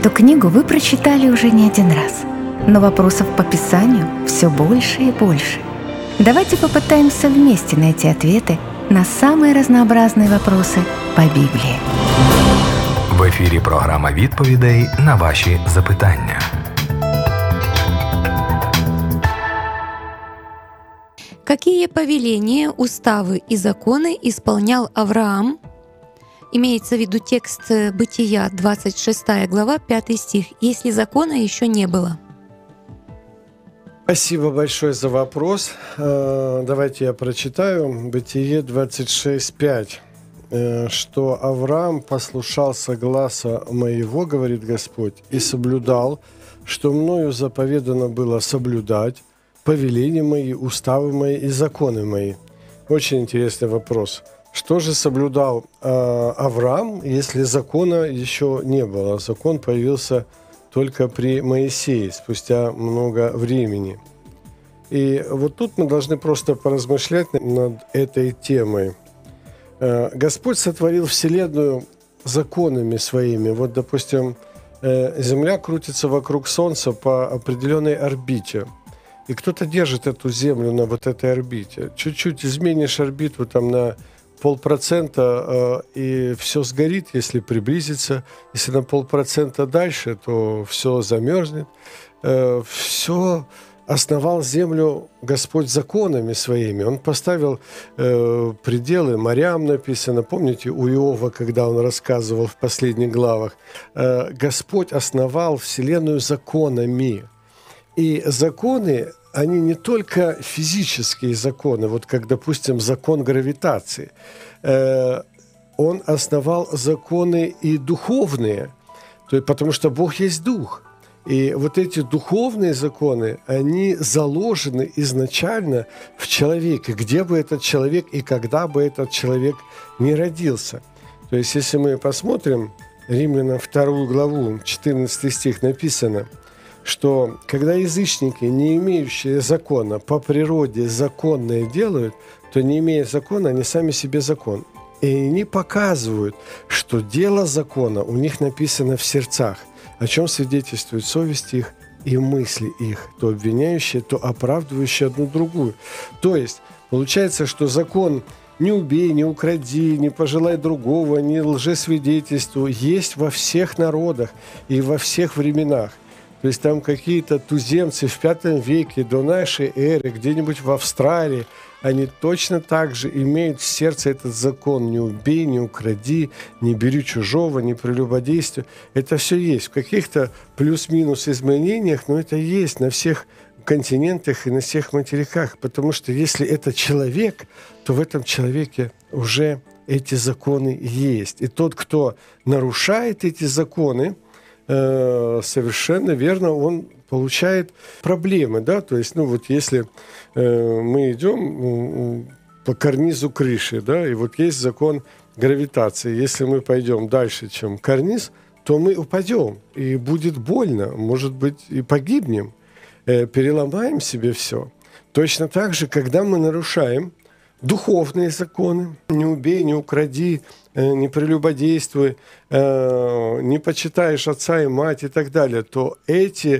Эту книгу вы прочитали уже не один раз, но вопросов по Писанию все больше и больше. Давайте попытаемся вместе найти ответы на самые разнообразные вопросы по Библии. В ефірі програма відповідей на ваші запитання. Какие повеления, уставы и законы исполнял Авраам? Имеется в виду текст Бытия, 26 глава, 5 стих, если закона еще не было. Спасибо большое за вопрос. Давайте я прочитаю. Бытие 26:5. Что Авраам послушался гласа моего, говорит Господь, и соблюдал, что мною заповедано было соблюдать повеления мои, уставы мои и законы мои. Очень интересный вопрос. Что же соблюдал Авраам, если закона еще не было? Закон появился только при Моисее, спустя много времени. И вот тут мы должны просто поразмышлять над этой темой. Господь сотворил Вселенную законами своими. Вот, допустим, Земля крутится вокруг Солнца по определенной орбите. И кто-то держит эту Землю на вот этой орбите. Чуть-чуть изменишь орбиту там на 0,5%, и все сгорит, если приблизиться. Если на 0,5% дальше, то все замерзнет. Все основал землю Господь законами своими. Он поставил пределы морям, написано. Помните, у Иова, когда он рассказывал в последних главах, Господь основал вселенную законами. И законы, они не только физические законы, вот как, допустим, закон гравитации. Он основал законы и духовные, потому что Бог есть Дух. И вот эти духовные законы, они заложены изначально в человеке, где бы этот человек и когда бы этот человек не родился. То есть, если мы посмотрим Римлянам 2 главу, 14 стих написано, что когда язычники, не имеющие закона, по природе законное делают, то, не имея закона, они сами себе закон. И они показывают, что дело закона у них написано в сердцах, о чем свидетельствует совесть их и мысли их, то обвиняющие, то оправдывающие одну другую. То есть, получается, что закон «не убей, не укради, не пожелай другого, не лжесвидетельствуй» есть во всех народах и во всех временах. То есть там какие-то туземцы в V веке до нашей эры, где-нибудь в Австралии, они точно так же имеют в сердце этот закон «не убей, не укради, не бери чужого, не прелюбодействуй». Это все есть в каких-то плюс-минус изменениях, но это есть на всех континентах и на всех материках, потому что если это человек, то в этом человеке уже эти законы есть. И тот, кто нарушает эти законы, совершенно верно, он получает проблемы, да, то есть, вот если мы идем по карнизу крыши, да, и вот есть закон гравитации, если мы пойдем дальше, чем карниз, то мы упадем, и будет больно, может быть, и погибнем, переломаем себе все. Точно так же, когда мы нарушаем духовные законы, не убей, не укради, не прелюбодействуй, не почитаешь отца и мать и так далее, то эти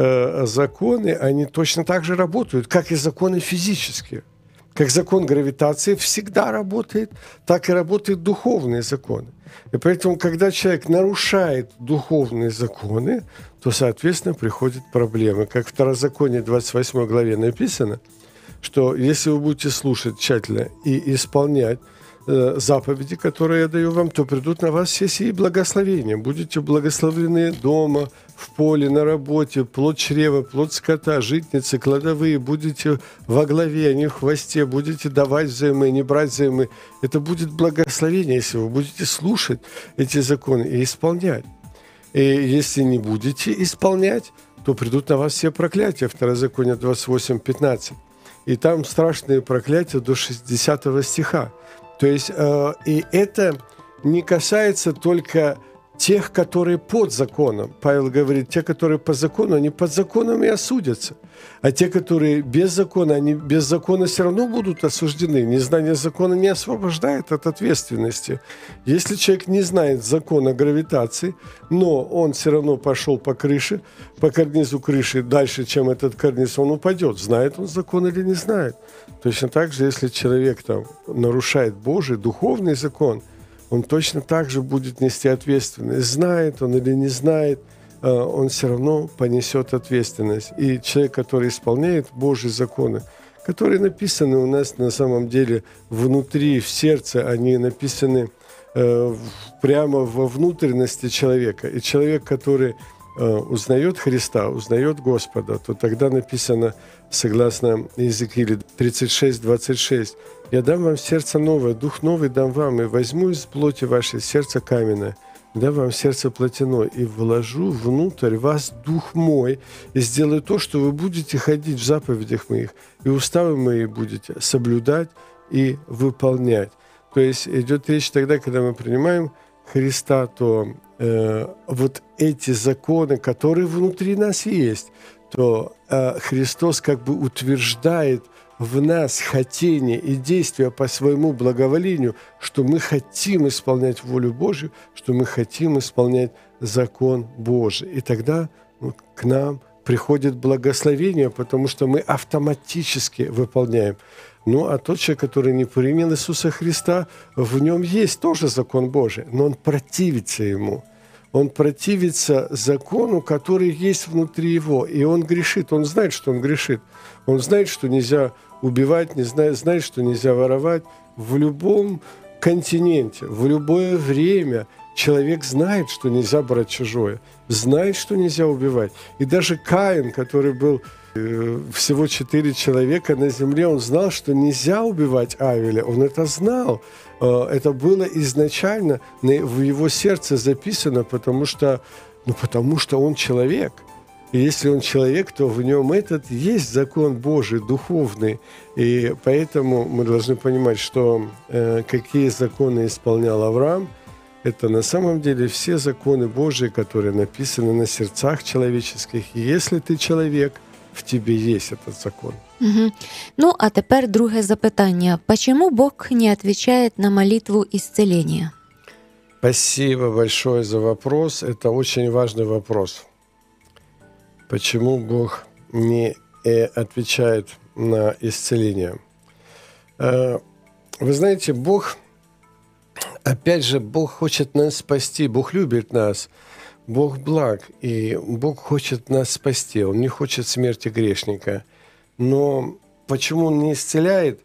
законы, они точно так же работают, как и законы физические. Как закон гравитации всегда работает, так и работают духовные законы. И поэтому, когда человек нарушает духовные законы, то, соответственно, приходят проблемы. Как в Второзаконии 28 главе написано, что если вы будете слушать тщательно и исполнять заповеди, которые я даю вам, то придут на вас все сии благословения. Будете благословлены дома, в поле, на работе, плод чрева, плод скота, житницы, кладовые. Будете во главе, а не в хвосте. Будете давать взаймы, не брать взаймы. Это будет благословение, если вы будете слушать эти законы и исполнять. И если не будете исполнять, то придут на вас все проклятия. Второзаконие 28:15. И там страшные проклятия до 60 стиха. То есть, и это не касается только тех, которые под законом. Павел говорит, те, которые по закону, они под законом и осудятся. А те, которые без закона, они без закона все равно будут осуждены. Незнание закона не освобождает от ответственности. Если человек не знает закона гравитации, но он все равно пошел по крыше, по карнизу крыши дальше, чем этот карниз, он упадет. Знает он закон или не знает. Точно так же, если человек там нарушает Божий духовный закон, он точно так же будет нести ответственность. Знает он или не знает, он все равно понесет ответственность. И человек, который исполняет Божьи законы, которые написаны у нас на самом деле внутри, в сердце, они написаны прямо во внутренности человека. И человек, который узнает Христа, узнает Господа, то тогда написано, согласно Иезекиилю 36:26, «Я дам вам сердце новое, дух новый дам вам, и возьму из плоти вашей сердце каменное, дам вам сердце плотяное, и вложу внутрь вас дух мой, и сделаю то, что вы будете ходить в заповедях моих, и уставы мои будете соблюдать и выполнять». То есть идет речь тогда, когда мы принимаем Христа, то вот эти законы, которые внутри нас есть, то Христос как бы утверждает в нас хотение и действия по своему благоволению, что мы хотим исполнять волю Божью, что мы хотим исполнять закон Божий. И тогда к нам приходит благословение, потому что мы автоматически выполняем. Ну, а тот человек, который не принял Иисуса Христа, в нем есть тоже закон Божий, но он противится ему. Он противится закону, который есть внутри его, и он грешит. Он знает, что он грешит. Он знает, что нельзя убивать, знает, что нельзя воровать. В любом континенте, в любое время человек знает, что нельзя брать чужое, знает, что нельзя убивать. И даже Каин, который был всего 4 человека на земле, он знал, что нельзя убивать Авеля. Он это знал. Это было изначально в его сердце записано, потому что он человек. И если он человек, то в нем этот есть закон Божий, духовный. И поэтому мы должны понимать, что какие законы исполнял Авраам, это на самом деле все законы Божии, которые написаны на сердцах человеческих. И если ты человек, в тебе есть этот закон. Угу. Ну, а тепер друге запитання. Почему Бог не отвечает на молитву исцеления? Спасибо большое за вопрос. Это очень важный вопрос. Почему Бог не отвечает на исцеление? Вы знаете, Бог, опять же, Бог хочет нас спасти, Бог любит нас, Бог благ, и Бог хочет нас спасти, Он не хочет смерти грешника. Но почему Он не исцеляет?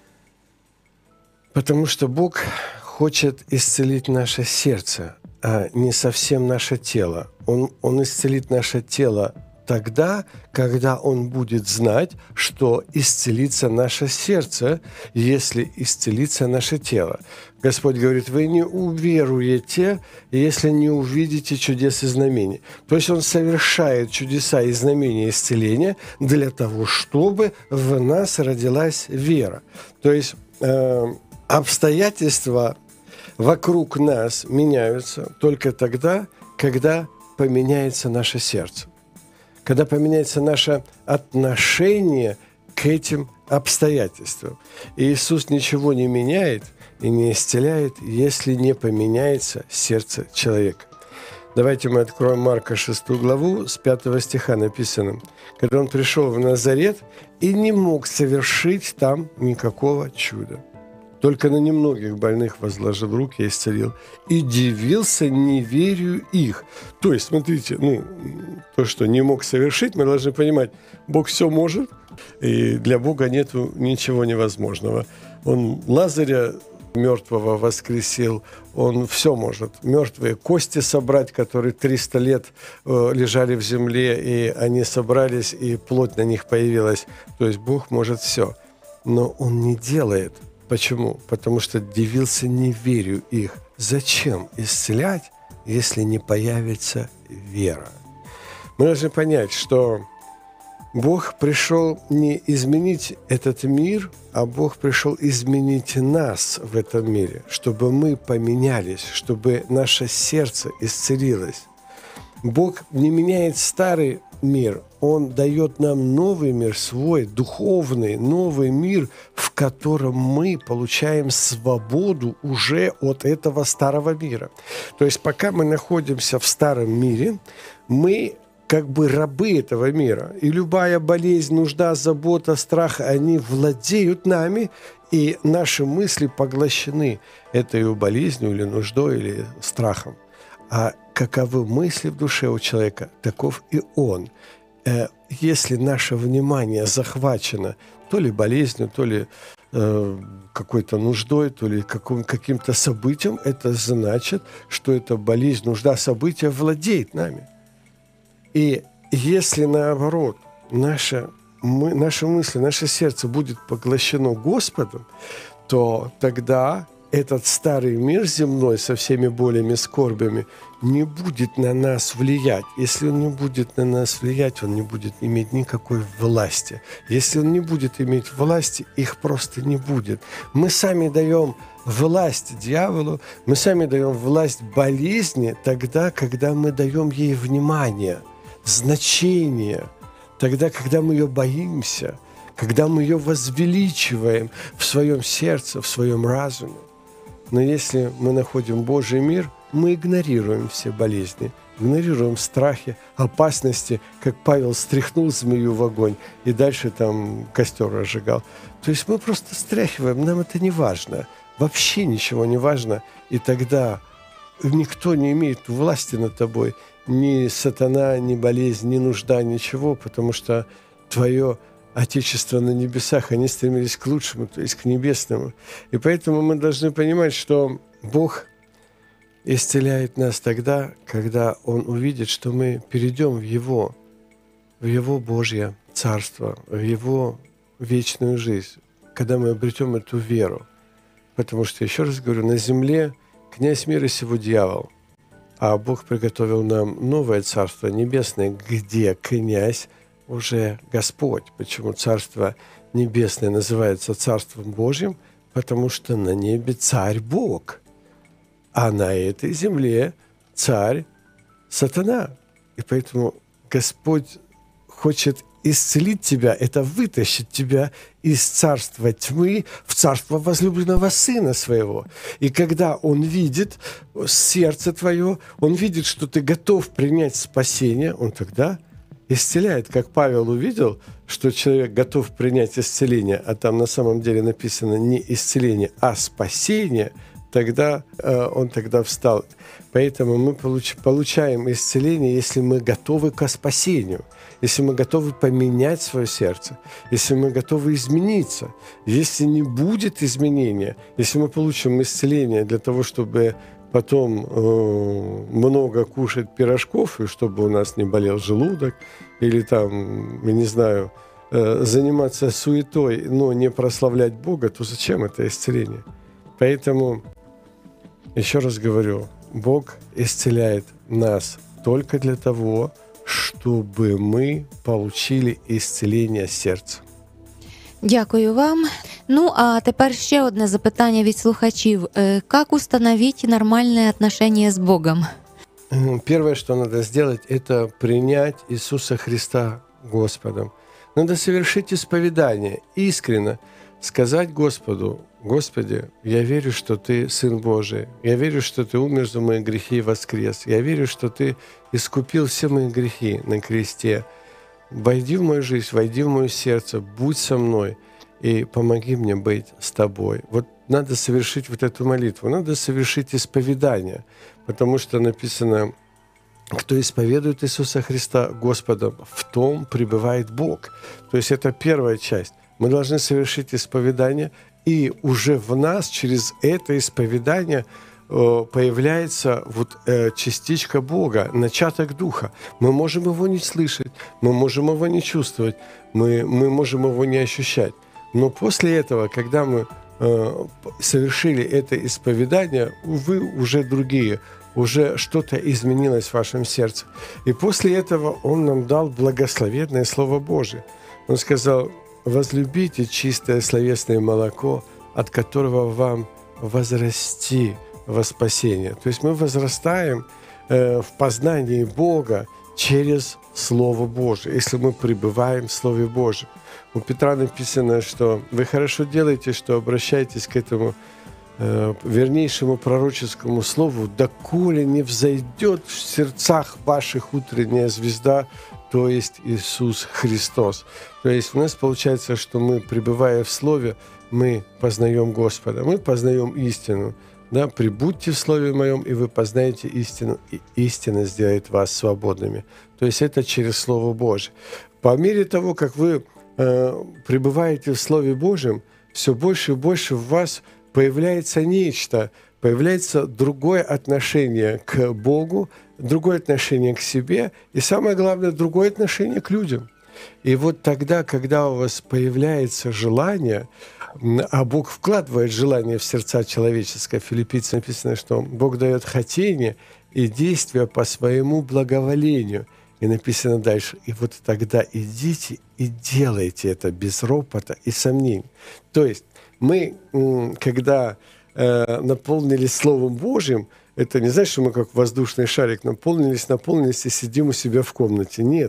Потому что Бог хочет исцелить наше сердце, а не совсем наше тело. Он исцелит наше тело тогда, когда Он будет знать, что исцелится наше сердце, если исцелится наше тело. Господь говорит, вы не уверуете, если не увидите чудес и знамений. То есть Он совершает чудеса и знамения исцеления для того, чтобы в нас родилась вера. То есть обстоятельства вокруг нас меняются только тогда, когда поменяется наше сердце. Когда поменяется наше отношение к этим обстоятельствам. И Иисус ничего не меняет и не исцеляет, если не поменяется сердце человека. Давайте мы откроем Марка 6 главу, с 5 стиха написано. Когда Он пришел в Назарет и не мог совершить там никакого чуда. Только на немногих больных возложил руки и исцелил. И дивился неверию их. То есть, смотрите, то, что не мог совершить, мы должны понимать, Бог все может, и для Бога нет ничего невозможного. Он Лазаря мертвого воскресил, Он все может. Мертвые кости собрать, которые 300 лет лежали в земле, и они собрались, и плоть на них появилась. То есть Бог может все. Но Он не делает. Почему? Потому что дивился неверию их. Зачем исцелять, если не появится вера? Мы должны понять, что Бог пришел не изменить этот мир, а Бог пришел изменить нас в этом мире, чтобы мы поменялись, чтобы наше сердце исцелилось. Бог не меняет старый мир, Он дает нам новый мир, свой духовный новый мир, в котором мы получаем свободу уже от этого старого мира. То есть пока мы находимся в старом мире, мы как бы рабы этого мира. И любая болезнь, нужда, забота, страх, они владеют нами, и наши мысли поглощены этой болезнью или нуждой, или страхом. А каковы мысли в душе у человека, таков и он. Если наше внимание захвачено то ли болезнью, то ли какой-то нуждой, то ли каким-то событием, это значит, что эта болезнь, нужда, событие владеет нами. И если, наоборот, наши мысли, наше сердце будет поглощено Господом, то тогда этот старый мир земной со всеми болями, скорбями не будет на нас влиять. Если он не будет на нас влиять, он не будет иметь никакой власти. Если он не будет иметь власти, их просто не будет. Мы сами даем власть дьяволу, мы сами даем власть болезни тогда, когда мы даем ей внимание, значение, тогда, когда мы ее боимся, когда мы ее возвеличиваем в своем сердце, в своем разуме. Но если мы находим Божий мир, мы игнорируем все болезни, игнорируем страхи, опасности, как Павел стряхнул змею в огонь и дальше там костер разжигал. То есть мы просто стряхиваем, нам это не важно, вообще ничего не важно, и тогда никто не имеет власти над тобой, ни сатана, ни болезнь, ни нужда, ничего, потому что твое Отечество на небесах, они стремились к лучшему, то есть к небесному. И поэтому мы должны понимать, что Бог исцеляет нас тогда, когда Он увидит, что мы перейдем в Его Божье Царство, в Его вечную жизнь, когда мы обретем эту веру. Потому что, еще раз говорю, на земле князь мира сего дьявол, а Бог приготовил нам новое Царство Небесное, где князь уже Господь. Почему Царство Небесное называется Царством Божьим? Потому что на небе Царь Бог, а на этой земле Царь Сатана. И поэтому Господь хочет исцелить тебя, это вытащить тебя из царства тьмы в царство возлюбленного Сына Своего. И когда Он видит сердце твое, Он видит, что ты готов принять спасение, Он тогда исцеляет, как Павел увидел, что человек готов принять исцеление, а там на самом деле написано не исцеление, а спасение, тогда он тогда встал. Поэтому мы получаем исцеление, если мы готовы к спасению, если мы готовы поменять свое сердце, если мы готовы измениться. Если не будет изменения, если мы получим исцеление для того, чтобы потом много кушать пирожков, и чтобы у нас не болел желудок, или там, я не знаю, заниматься суетой, но не прославлять Бога, то зачем это исцеление? Поэтому, еще раз говорю, Бог исцеляет нас только для того, чтобы ми получили исцелення серця. Дякую вам. Ну, а тепер ще одне запитання від слухачів. Как установить нормальные отношения с Богом? Первое, что надо сделать, это принять Иисуса Христа Господом. Надо совершить исповедание, искренне сказать Господу: «Господи, я верю, что Ты Сын Божий. Я верю, что Ты умер за мои грехи и воскрес. Я верю, что Ты искупил все мои грехи на кресте. Войди в мою жизнь, войди в мое сердце, будь со мной и помоги мне быть с Тобой». Вот надо совершить вот эту молитву, надо совершить исповедание, потому что написано: «Кто исповедует Иисуса Христа Господом, в том пребывает Бог». То есть это первая часть. Мы должны совершить исповедание, и уже в нас через это исповедание появляется вот частичка Бога, начаток Духа. Мы можем его не слышать, мы можем его не чувствовать, мы можем его не ощущать. Но после этого, когда мы совершили это исповедание, увы, уже другие уже что-то изменилось в вашем сердце. И после этого Он нам дал благословенное Слово Божие. Он сказал: возлюбите чистое словесное молоко, от которого вам возрасти во спасение. То есть мы возрастаем в познании Бога через Слово Божие, если мы пребываем в Слове Божьем. У Петра написано, что вы хорошо делаете, что обращаетесь к этому вернейшему пророческому слову, доколе не взойдет в сердцах ваших утренняя звезда, то есть Иисус Христос. То есть у нас получается, что мы, пребывая в Слове, мы познаем Господа, мы познаем истину. Да? «Прибудьте в Слове Моем, и вы познаете истину, и истина сделает вас свободными». То есть это через Слово Божие. По мере того, как вы пребываете в Слове Божьем, все больше и больше в вас появляется нечто, появляется другое отношение к Богу, другое отношение к себе и, самое главное, другое отношение к людям. И вот тогда, когда у вас появляется желание, а Бог вкладывает желание в сердца человеческое, в Филиппийцам написано, что Бог дает хотение и действия по своему благоволению. И написано дальше: и вот тогда идите и делайте это без ропота и сомнений. То есть мы, когда наполнились Словом Божьим, это не значит, что мы как воздушный шарик наполнились и сидим у себя в комнате. Нет.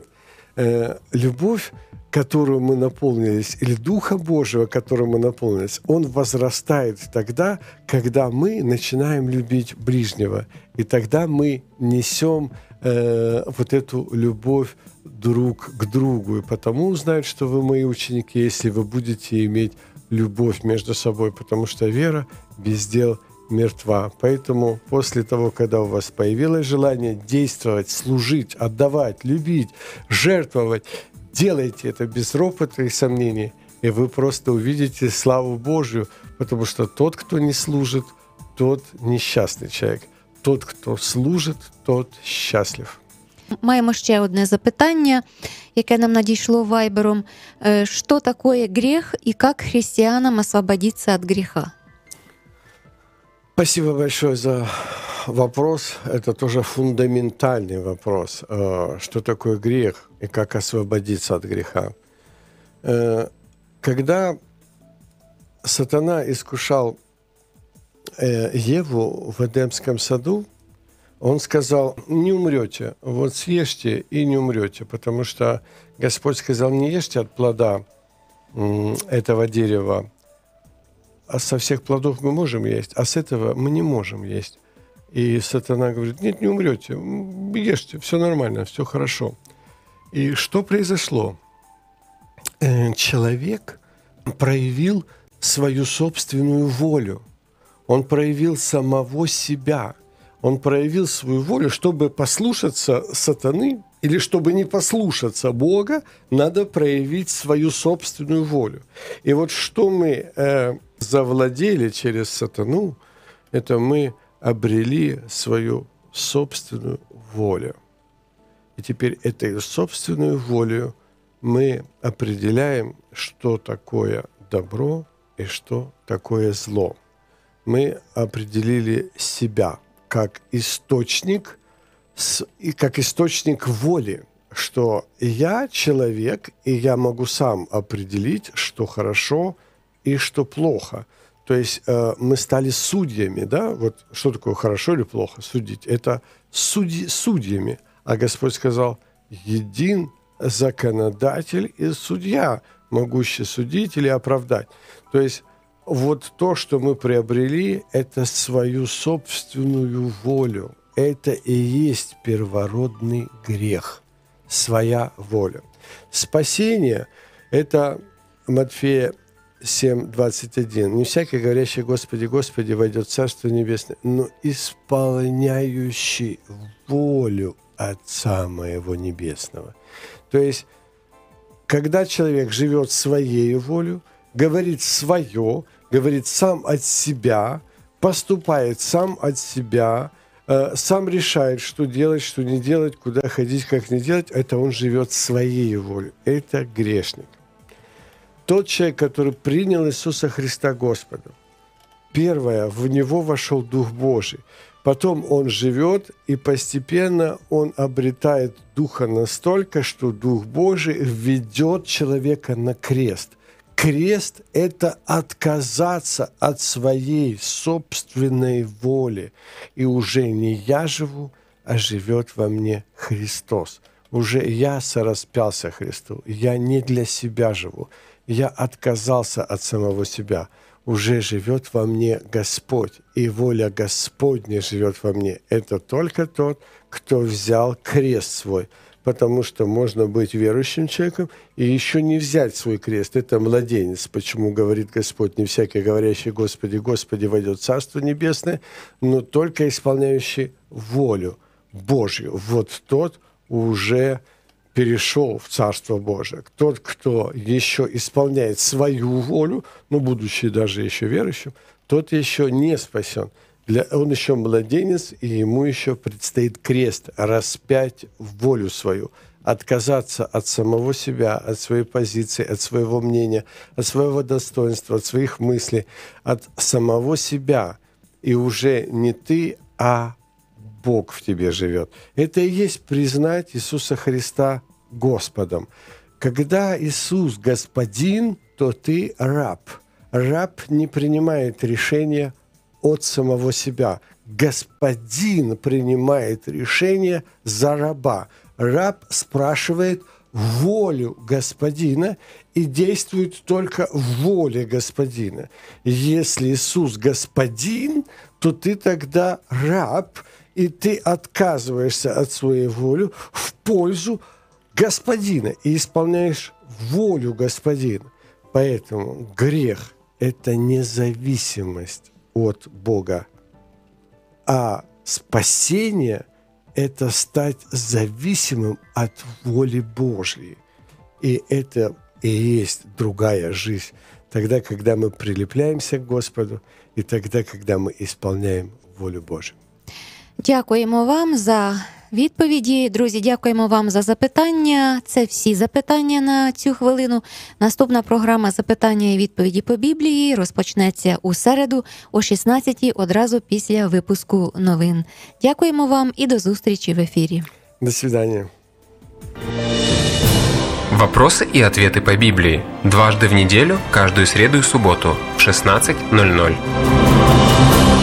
Любовь, которую мы наполнились, или Духа Божьего, которым мы наполнились, Он возрастает тогда, когда мы начинаем любить ближнего. И тогда мы несем вот эту любовь друг к другу. И потому узнают, что вы мои ученики, если вы будете иметь любовь между собой, потому что вера без дел мертва. Поэтому после того, когда у вас появилось желание действовать, служить, отдавать, любить, жертвовать, делайте это без ропота и сомнений, и вы просто увидите славу Божию, потому что тот, кто не служит, тот несчастный человек. Тот, хто служить, тот щаслив. Маємо ще одне запитання, яке нам надійшло вайбером. Що таке грех і як християнам освободиться от греха? Спасибо большое за вопрос. Это тоже фундаментальный вопрос. Что такое грех и как освободиться от греха? Когда сатана искушал Еву в Эдемском саду, он сказал: не умрете, вот съешьте и не умрете, потому что Господь сказал: не ешьте от плода этого дерева, а со всех плодов мы можем есть, а с этого мы не можем есть. И сатана говорит: нет, не умрете, ешьте, все нормально, все хорошо. И что произошло? Человек проявил свою собственную волю. Он проявил самого себя. Он проявил свою волю, чтобы послушаться сатаны или чтобы не послушаться Бога, надо проявить свою собственную волю. И вот что мы завладели через сатану, это мы обрели свою собственную волю. И теперь этой собственную волю мы определяем, что такое добро и что такое зло. Мы определили себя как источник воли, что я человек, и я могу сам определить, что хорошо и что плохо. То есть мы стали судьями, да? Вот что такое хорошо или плохо? Судить. Это судьями. А Господь сказал: един законодатель и судья, могущий судить или оправдать. То есть вот то, что мы приобрели, это свою собственную волю. Это и есть первородный грех. Своя воля. Спасение – это Матфея 7:21. Не всякий, говорящий: Господи, Господи, войдет в Царство Небесное, но исполняющий волю Отца Моего Небесного. То есть, когда человек живет своей волей, говорит свое, говорит сам от себя, поступает сам от себя, сам решает, что делать, что не делать, куда ходить, как не делать, это он живет своей волей. Это грешник. Тот человек, который принял Иисуса Христа Господом, первое, в него вошел Дух Божий. Потом он живет, и постепенно он обретает Духа настолько, что Дух Божий ведет человека на крест. Крест – это отказаться от своей собственной воли. И уже не я живу, а живет во мне Христос. Уже я сораспялся Христу. Я не для себя живу. Я отказался от самого себя. Уже живет во мне Господь, и воля Господня живет во мне. Это только тот, кто взял крест свой. Потому что можно быть верующим человеком и еще не взять свой крест. Это младенец. Почему говорит Господь: не всякий, говорящий «Господи, Господи, войдет в Царство Небесное», но только исполняющий волю Божью. Вот тот уже перешел в Царство Божие. Тот, кто еще исполняет свою волю, но будучи даже еще верующим, тот еще не спасен. Он еще младенец, и ему еще предстоит крест, распять волю свою, отказаться от самого себя, от своей позиции, от своего мнения, от своего достоинства, от своих мыслей, от самого себя. И уже не ты, а Бог в тебе живет. Это и есть признать Иисуса Христа Господом. Когда Иисус Господин, то ты раб. Раб не принимает решения от самого себя. Господин принимает решение за раба. Раб спрашивает волю Господина и действует только в воле Господина. Если Иисус Господин, то ты тогда раб, и ты отказываешься от своей воли в пользу Господина и исполняешь волю Господина. Поэтому грех – это независимость от Бога, а спасение – это стать зависимым от воли Божьей. И это и есть другая жизнь. Тогда, когда мы прилепляемся к Господу, и тогда, когда мы исполняем волю Божью. Дякуємо вам за відповіді. Друзі, дякуємо вам за запитання. Це всі запитання на цю хвилину. Наступна програма «Запитання і відповіді по Біблії» розпочнеться у середу о 16-й, одразу після випуску новин. Дякуємо вам і до зустрічі в ефірі. До свидания. Вопросы и ответы по Библии. Дважды в неделю, каждую среду и субботу в 16:00.